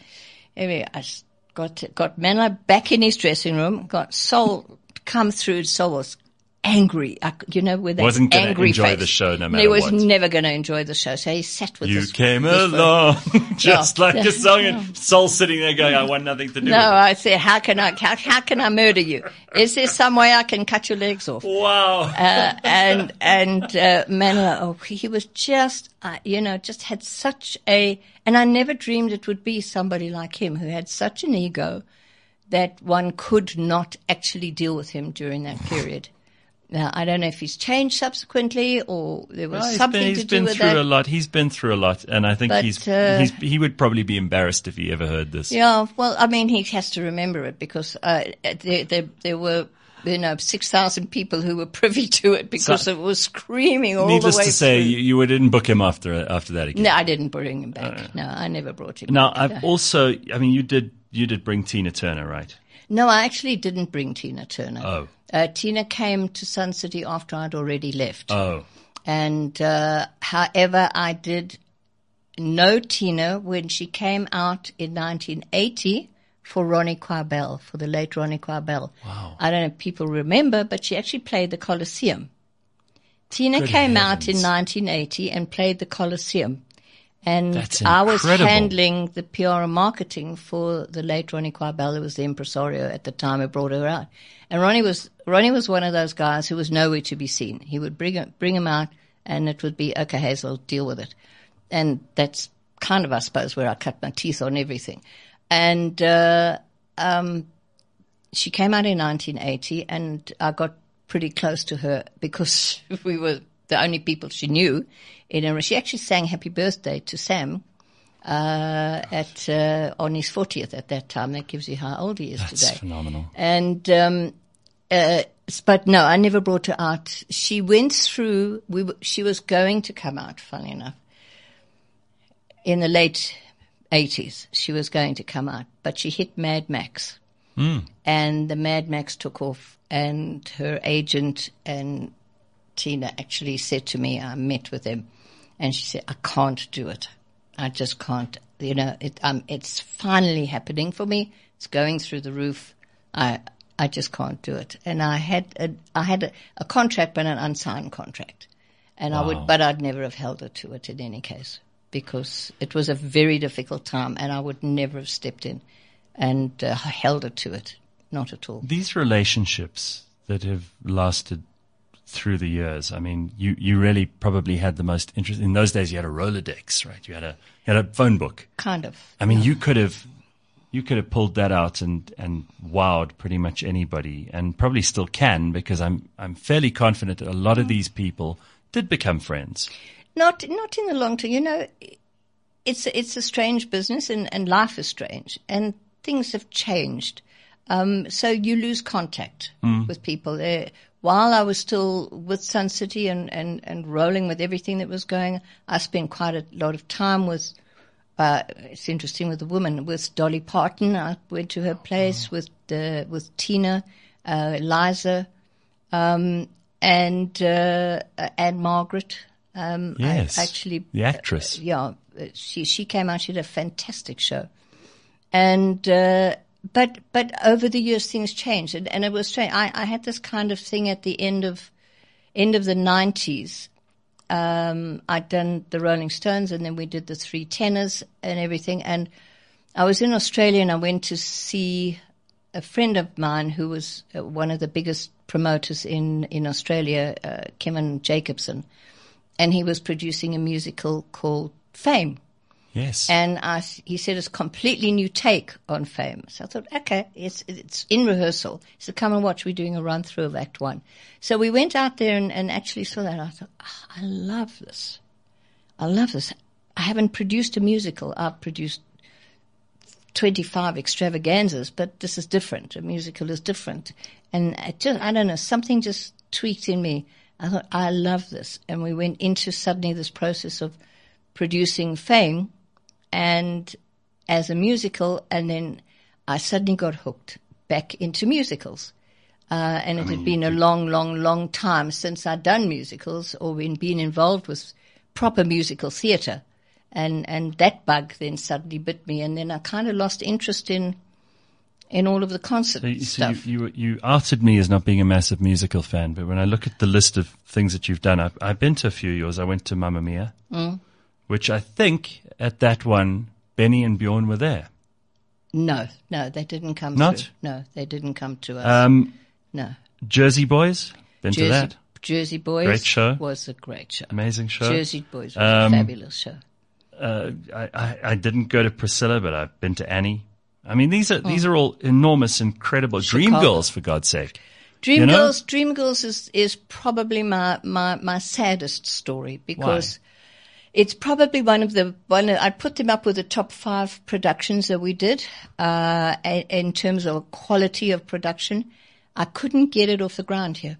I s- got got Manilow back in his dressing room. Got Sol come through. Sol was angry. I, you know, with that Wasn't gonna angry enjoy face. the show no He matter was what. never going to enjoy the show. So he sat with You this. came this voice. along, just Yeah. like a song, and Sol sitting there going, I want nothing to do No, with I said, how can I, how, how can I murder you? Is there some way I can cut your legs off? it. Wow. Uh, and, and, uh, Manilow, oh, he was just, uh, you know, just had such a, and I never dreamed it would be somebody like him who had such an ego that one could not actually deal with him during that period. Now, I don't know if he's changed subsequently or there was Well, he's something been, he's to do been with through that. a lot. He's been through a lot, and I think But, he's, uh, he's he would probably be embarrassed if he ever heard this. Yeah, well, I mean, he has to remember it because uh, there, there, there were, you know, six thousand people who were privy to it because So- it was screaming all Needless the way to say, through. you, you didn't book him after after that again. No, I didn't bring him back. no, I never brought him Now, back. I've No. also, I mean, you did you did bring Tina Turner, right? No, I actually didn't bring Tina Turner. Oh. Uh, Tina came to Sun City after I'd already left. Oh, And, uh, however, I did know Tina when she came out in nineteen eighty for Ronnie Quabell, for the late Ronnie Quabell. Wow. I don't know if people remember, but she actually played the Coliseum. Tina Good came out in heavens. nineteen eighty and played the Coliseum. And That's I was incredible. handling the P R and marketing for the late Ronnie Quabell, who was the impresario at the time who brought her out. And Ronnie was Ronnie was one of those guys who was nowhere to be seen. He would bring him, bring him out, and it would be, okay, Hazel, deal with it. And that's kind of, I suppose, where I cut my teeth on everything. And uh, um, she came out in nineteen eighty, and I got pretty close to her because we were the only people she knew. In her, she actually sang "Happy Birthday" to Sam uh, at uh, on his fortieth at that time. That gives you how old he is That's today. phenomenal. And um, uh, but no, I never brought her out. She went through. We were, she was going to come out. Funny enough, in the late eighties, she was going to come out, but she hit Mad Max, Mm. and the Mad Max took off. And her agent and Tina actually said to me, I met with them, and she said, I can't do it. I just can't. You know, it, um, it's finally happening for me. It's going through the roof. I I just can't do it. And I had a, I had a, a contract, but an unsigned contract. And Wow. I would, but I'd never have held her to it in any case, because it was a very difficult time, and I would never have stepped in and uh, held her to it. Not at all. These relationships that have lasted through the years, I mean, you, you really probably had the most interest. In those days, you had a Rolodex, right? You had a you had a phone book. Kind of. I mean, you could have you could have pulled that out and, and wowed pretty much anybody, and probably still can, because I'm I'm fairly confident that a lot of these people did become friends. Not not in the long term. You know, it's it's a strange business, and, and life is strange, and things have changed. Um, so you lose contact mm. with people. Uh, while I was still with Sun City and, and, and rolling with everything that was going, I spent quite a lot of time with, uh, it's interesting, with the woman, with Dolly Parton. I went to her place oh. with uh, with Tina, uh, Liza, um, and uh, and Margaret. Um, yes, I actually, the actress. Uh, yeah, she she came out. She did a fantastic show, and. Uh, But but over the years things changed, and, and it was strange. I, I had this kind of thing at the end of end of the nineties. Um, I'd done the Rolling Stones, and then we did the Three Tenors and everything. And I was in Australia, and I went to see a friend of mine who was uh, one of the biggest promoters in in Australia, uh, Kevin Jacobson, and he was producing a musical called Fame. Yes. And I, he said it's a completely new take on Fame. So I thought, okay, it's it's in rehearsal. He said, come and watch. We're doing a run through of Act One. So we went out there and, and actually saw that. I thought, oh, I love this. I love this. I haven't produced a musical. I've produced twenty-five extravaganzas, but this is different. A musical is different. And it just, I don't know, something just tweaked in me. I thought, I love this. And we went into suddenly this process of producing Fame, and as a musical, and then I suddenly got hooked back into musicals. Uh, and it had been a long, long, long time since I'd done musicals or been, been involved with proper musical theatre. And, and that bug then suddenly bit me, and then I kind of lost interest in in all of the concert so, so stuff. You, you, you outed me as not being a massive musical fan, but when I look at the list of things that you've done, I've, I've been to a few of yours. I went to Mamma Mia. Mm. Which I think at that one, Benny and Bjorn were there. No, no, they didn't come Not? through. No, they didn't come to us. Um, no. Jersey Boys, been Jersey, to that. Jersey Boys Great show. was a great show. Amazing show. Jersey Boys was Um, a fabulous show. Uh, I, I, I didn't go to Priscilla, but I've been to Annie. I mean, these are oh. these are all enormous, incredible Chicago. Dreamgirls, for God's sake. Dreamgirls, you know? Dreamgirls is is probably my my my saddest story, because. Why? It's probably one of the one. I put them up with the top five productions that we did uh, in terms of quality of production. I couldn't get it off the ground here.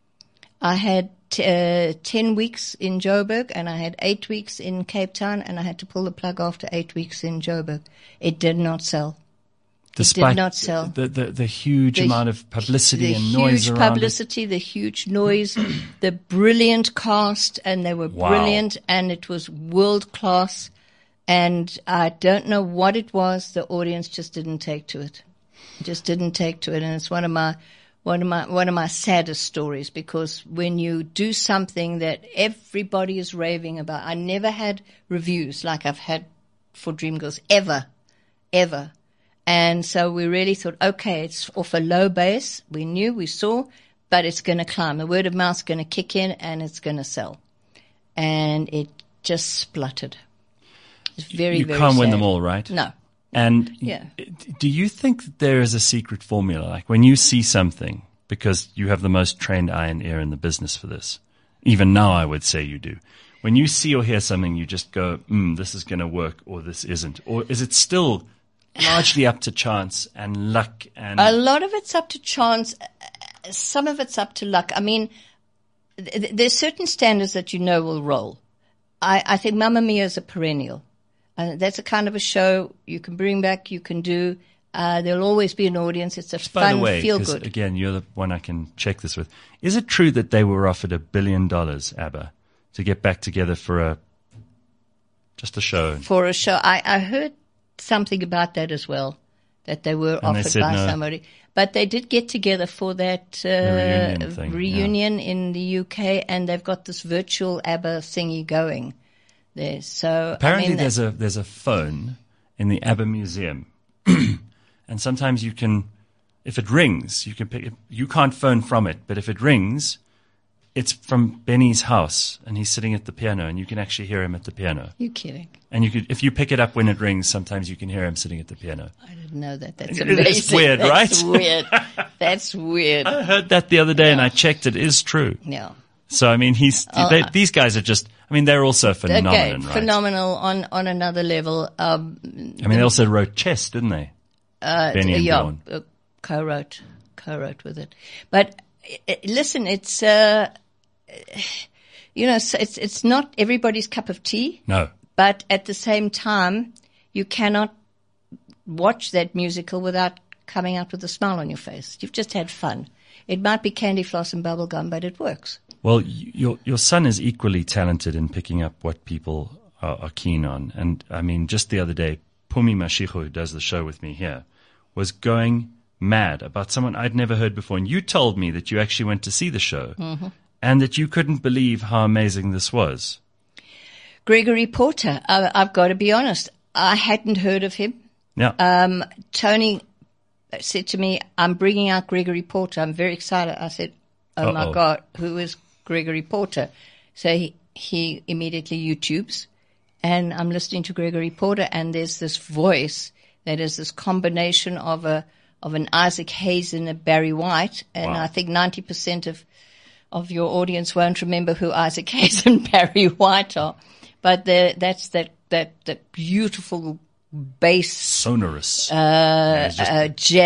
I had t- uh, ten weeks in Joburg, and I had eight weeks in Cape Town, and I had to pull the plug after eight weeks in Joburg. It did not sell. Despite it did not sell. The, the, the huge the, amount of publicity the and noise huge around publicity, it. the huge noise, the brilliant cast, and they were Wow. brilliant, and it was world class. And I don't know what it was. The audience just didn't take to it. Just didn't take to it. And it's one of my, one of my, one of my saddest stories, because when you do something that everybody is raving about, I never had reviews like I've had for Dreamgirls ever, ever. And so we really thought, okay, it's off a low base. We knew, we saw, but it's going to climb. The word of mouth is going to kick in, and it's going to sell. And it just spluttered. It's very, you very can't sad. win them all, right? No. And Yeah. do you think that there is a secret formula? Like when you see something, because you have the most trained eye and ear in the business for this. Even now, I would say you do. When you see or hear something, you just go, mm, this is going to work or this isn't. Or is it still largely up to chance and luck? And A lot of it's up to chance. Some of it's up to luck. I mean, th- there's certain standards that you know will roll. I, I think Mamma Mia is a perennial. Uh, that's a kind of a show you can bring back, you can do. Uh, there'll always be an audience. It's a By fun, the way, feel 'cause good. again, you're the one I can check this with. Is it true that they were offered a billion dollars, ABBA, to get back together for a just a show? For a show. I, I heard something about that as well, that they were And they offered said by no. somebody. But they did get together for that uh, reunion thing, reunion in the U K, and they've got this virtual ABBA thingy going there. So Apparently, I mean, there's a there's a phone in the ABBA Museum, and sometimes you can, if it rings, you can pick it. You can't phone from it, but if it rings, it's from Benny's house, and he's sitting at the piano, and you can actually hear him at the piano. you kidding? And you could, if you pick it up when it rings, sometimes you can hear him sitting at the piano. I didn't know that. That's It amazing. is weird, That's right? weird. That's weird. I heard that the other day, and I checked. It is true. Yeah. So I mean, he's they, these guys are just. I mean, they're also a phenomenon, Okay, right? phenomenal on, on another level. Um, I mean, they also wrote Chess, didn't they? uh, Benny and yeah, Bjorn. uh, co-wrote, co-wrote with it. But uh, listen, it's uh, you know, so it's it's not everybody's cup of tea. No. But at the same time, you cannot watch that musical without coming out with a smile on your face. You've just had fun. It might be candy floss and bubblegum, but it works. Well, y- your your son is equally talented in picking up what people are, are keen on. And I mean, just the other day, Pumi Mashiko, who does the show with me here, was going mad about someone I'd never heard before. And you told me that you actually went to see the show Mm-hmm. and that you couldn't believe how amazing this was. Gregory Porter, I, I've got to be honest, I hadn't heard of him. Yeah. Um, Tony said to me, I'm bringing out Gregory Porter. I'm very excited. I said, oh Uh-oh. my God, who is Gregory Porter? So he, he immediately YouTubes, and I'm listening to Gregory Porter, and there's this voice that is this combination of a, of an Isaac Hayes and a Barry White. And Wow. I think ninety percent of, of your audience won't remember who Isaac Hayes and Barry White are. But the, that's that, that, that beautiful bass, Sonorous. uh, Yeah, it's just- uh,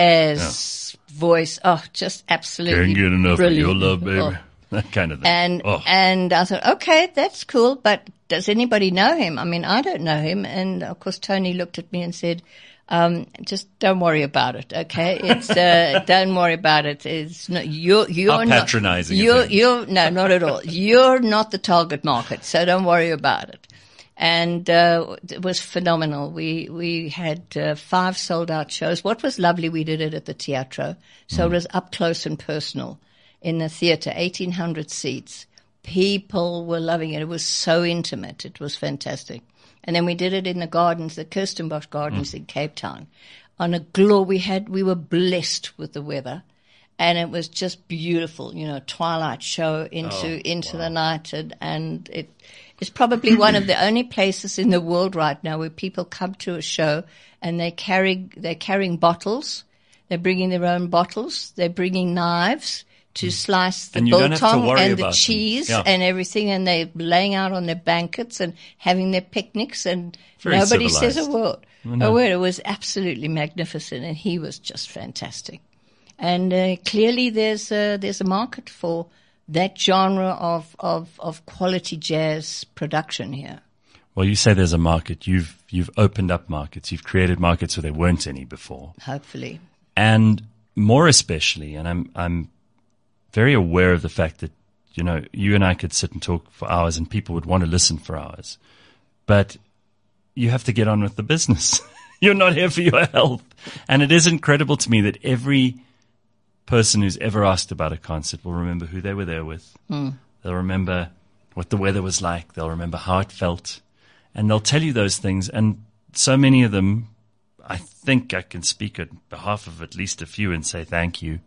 jazz voice. Oh, just absolutely Can't get enough brilliant. of your love, baby. Oh. That kind of thing. And, oh. and I thought, okay, that's cool, but does anybody know him? I mean, I don't know him. And of course, Tony looked at me and said, um, just don't worry about it. Okay. It's, uh, don't worry about it. It's not, you're, you're How not, patronizing of you're, him. you're, no, not at all. You're not the target market. So don't worry about it. And, uh, it was phenomenal. We, we had, uh, five sold out shows. What was lovely, we did it at the Teatro. So Mm. it was up close and personal in the theater, eighteen hundred seats. People were loving it. It was so intimate. It was fantastic. And then we did it in the gardens, the Kirstenbosch Gardens in Cape Town. On a glow, we had, we were blessed with the weather. And it was just beautiful, you know, twilight show into, into the night. And, and it is probably one of the only places in the world right now where people come to a show and they carry, they're carrying bottles. They're bringing their own bottles. They're bringing knives to slice the And you don't have to biltong worry and about the them. cheese Yeah. and everything. And they're laying out on their blankets and having their picnics, and Very nobody says a civilized. word. no. A word. It was absolutely magnificent. And he was just fantastic. And uh, clearly there's a, there's a market for that genre of, of, of quality jazz production here. Well, you say there's a market. You've, you've opened up markets. You've created markets where there weren't any before. Hopefully. And more especially, and I'm, I'm very aware of the fact that, you know, you and I could sit and talk for hours and people would want to listen for hours, but you have to get on with the business. You're not here for your health. And it is incredible to me that every person who's ever asked about a concert will remember who they were there with. Mm. They'll remember what the weather was like. They'll remember how it felt, and they'll tell you those things. And so many of them, I think I can speak on behalf of at least a few and say thank you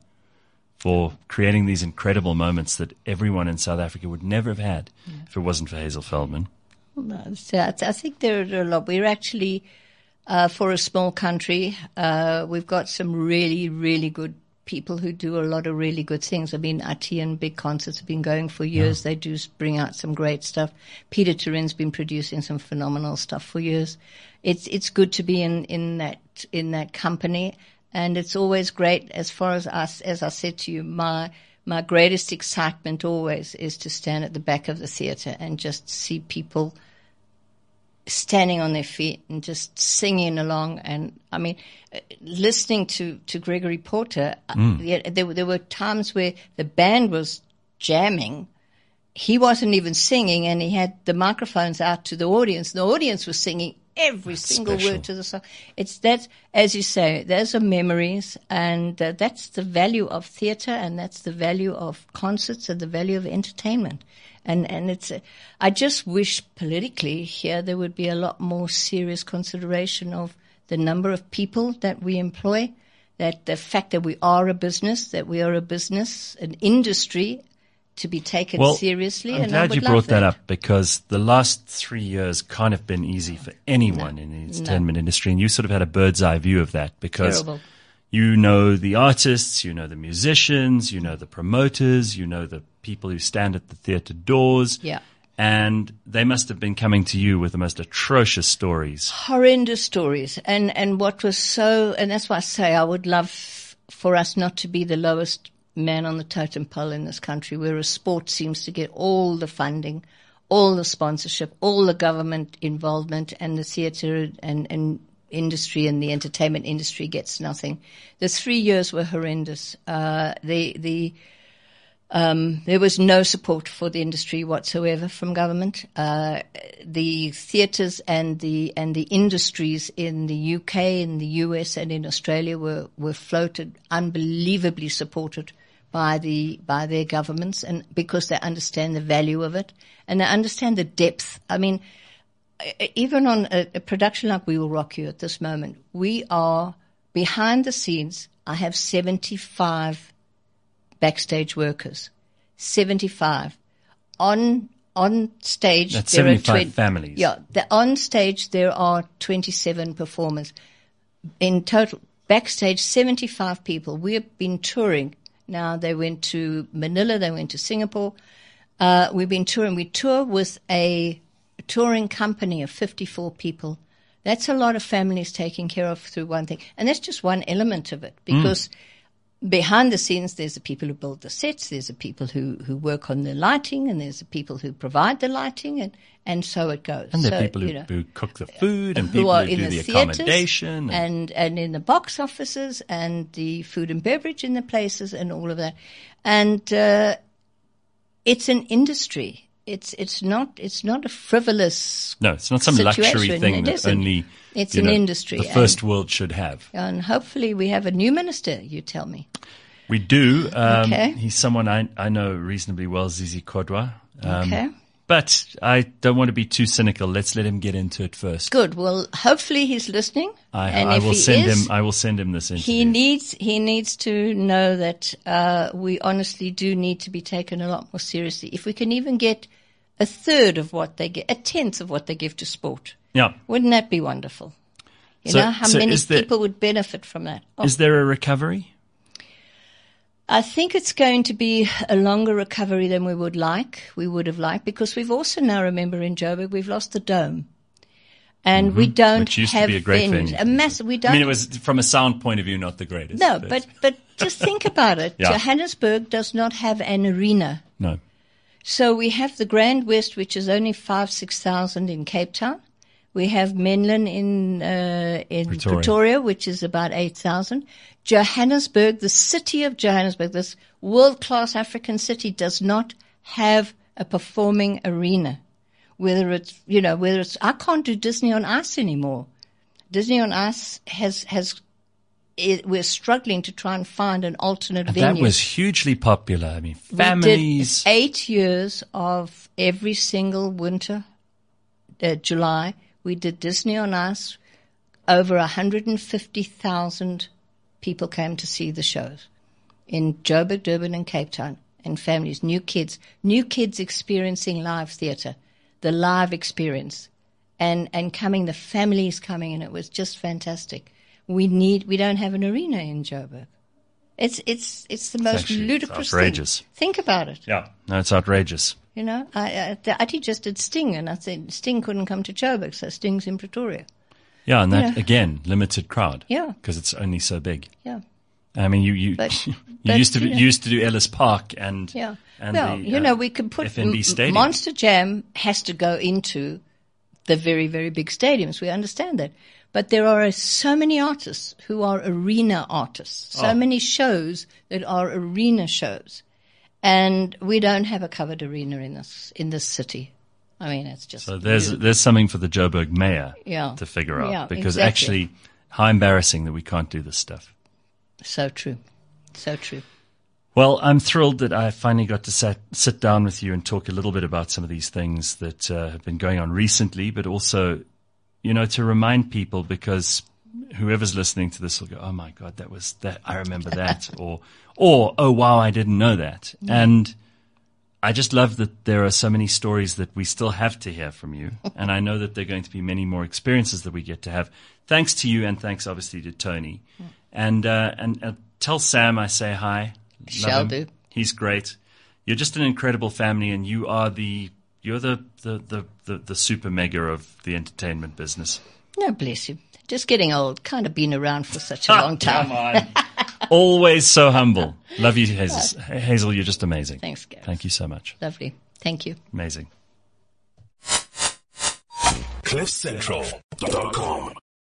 for creating these incredible moments that everyone in South Africa would never have had yeah. if it wasn't for Hazel Feldman. No, so I think there are a lot. We're actually, uh, for a small country, uh, we've got some really, really good people who do a lot of really good things. I mean, Atian Big Concerts have been going for years. Yeah. They do bring out some great stuff. Peter Turin's been producing some phenomenal stuff for years. It's it's good to be in, in that in that company, and it's always great. As far as us, as I said to you, my my greatest excitement always is to stand at the back of the theatre and just see people standing on their feet and just singing along. And I mean, listening to, to Gregory Porter, mm. yeah, there, there were times where the band was jamming. He wasn't even singing, and he had the microphones out to the audience. The audience was singing every that's single special. Word to the song. It's that, as you say, those are memories, and uh, that's the value of theatre, and that's the value of concerts, and the value of entertainment. And and it's, uh, I just wish politically here there would be a lot more serious consideration of the number of people that we employ, that the fact that we are a business, that we are a business, an industry to be taken well, seriously. I'm and glad I would you love brought that. that up, because the last three years can't have been easy for anyone no, in the entertainment no. industry, and you sort of had a bird's eye view of that, because Terrible. You know the artists, you know the musicians, you know the promoters, you know the people who stand at the theatre doors. Yeah. And they must have been coming to you with the most atrocious stories. Horrendous stories. And, and what was so, and that's why I say I would love for us not to be the lowest man on the totem pole in this country, whereas sport seems to get all the funding, all the sponsorship, all the government involvement, and the theatre and, and industry and the entertainment industry gets nothing. The three years were horrendous. Uh, the, the, um, there was no support for the industry whatsoever from government. Uh, the theatres and the, and the industries in the U K, in the U S and in Australia were, were floated, unbelievably supported by the, by their governments, and because they understand the value of it and they understand the depth. I mean, even on a, a production like We Will Rock You at this moment, we are behind the scenes. I have seventy-five backstage workers, seventy-five on, on stage. That's there seventy-five are twenty, families. Yeah. The, on stage, there are twenty-seven performers in total. Backstage, seventy-five people. We have been touring. Now they went to Manila, they went to Singapore. Uh, we've been touring. We tour with a touring company of fifty-four people. That's a lot of families taken care of through one thing. And that's just one element of it, because mm. behind the scenes, there's the people who build the sets, there's the people who, who work on the lighting, and there's the people who provide the lighting, and, and so it goes. And there are so, people who, you know, who cook the food, and who people are who in do the, the theatres accommodation. And, and, and in the box offices, and the food and beverage in the places, and all of that. And uh, it's an industry. It's it's not it's not a frivolous no, it's not some situation. luxury thing it that isn't. only it's you an know, industry. the first world should have. And hopefully we have a new minister. You tell me. We do. Um, okay. He's someone I I know reasonably well, Zizi Kodwa. Um, okay. But I don't want to be too cynical. Let's let him get into it first. Good. Well, hopefully he's listening. I, and I if will he send is, him. I will send him this interview. He needs. He needs to know that uh, we honestly do need to be taken a lot more seriously. If we can even get a third of what they get, a tenth of what they give to sport. Yeah. Wouldn't that be wonderful? You so, know, how so many there, people would benefit from that? Oh. Is there a recovery? I think it's going to be a longer recovery than we would like, we would have liked, because we've also now, remember, in Joburg, we've lost the Dome. And mm-hmm. we don't Which used have to be a great venues. venue. A massive, we don't. I mean, it was, from a sound point of view, not the greatest. No, but, but just think about it. Yeah. Johannesburg does not have an arena. No. So we have the Grand West, which is only five, six thousand in Cape Town. We have Menlyn in uh, in Pretoria. Pretoria, which is about eight thousand. Johannesburg, the city of Johannesburg, this world-class African city, does not have a performing arena. Whether it's, you know, whether it's, I can't do Disney on Ice anymore. Disney on Ice has has. It, we're struggling to try and find an alternate and venue. That was hugely popular. I mean, families. We did eight years of every single winter, uh, July, we did Disney on Ice. Over one hundred fifty thousand people came to see the shows in Joburg, Durban, and Cape Town, and families, new kids, new kids experiencing live theatre, the live experience, and, and coming, the families coming, and it was just fantastic. We need, we don't have an arena in Joburg. It's it's it's the most actually- ludicrous it's outrageous. thing. Think about it. Yeah. No, it's outrageous. You know, I, I, the Ati just did Sting, and I said Sting couldn't come to Joburg, so Sting's in Pretoria. Yeah, and that, Yeah. again, limited crowd. Yeah. Because it's only so big. Yeah, I mean, you you, But- you but, used to you know- you used to do Ellis Park and yeah. and well, the, you uh, know, we could put F N B M- Stadium. Monster Jam has to go into the very very big stadiums. We understand that, but there are so many artists who are arena artists. So Oh. many shows that are arena shows, and we don't have a covered arena in this in this city. I mean, it's just So there's there's something for the Joburg mayor Yeah. to figure out Yeah, because exactly. actually, how embarrassing that we can't do this stuff. so true, so true. Well, I'm thrilled that I finally got to sat, sit down with you and talk a little bit about some of these things that uh, have been going on recently, but also, you know, to remind people, because whoever's listening to this will go, oh my God, that was that. I remember that. or, or, oh wow, I didn't know that. Mm. And I just love that there are so many stories that we still have to hear from you. And I know that there are going to be many more experiences that we get to have. Thanks to you, and thanks obviously to Tony. Mm. And, uh, and uh, tell Sam I say hi. Love Shall him. do. He's great. You're just an incredible family, and you are the you're the the, the, the, the super mega of the entertainment business. No, bless you. Just getting old. Kind of been around for such a long time. Come on. Always so humble. Love you, Hazel. Hazel, you're just amazing. Thanks, Gareth. Thank you so much. Lovely. Thank you. Amazing. cliff central dot com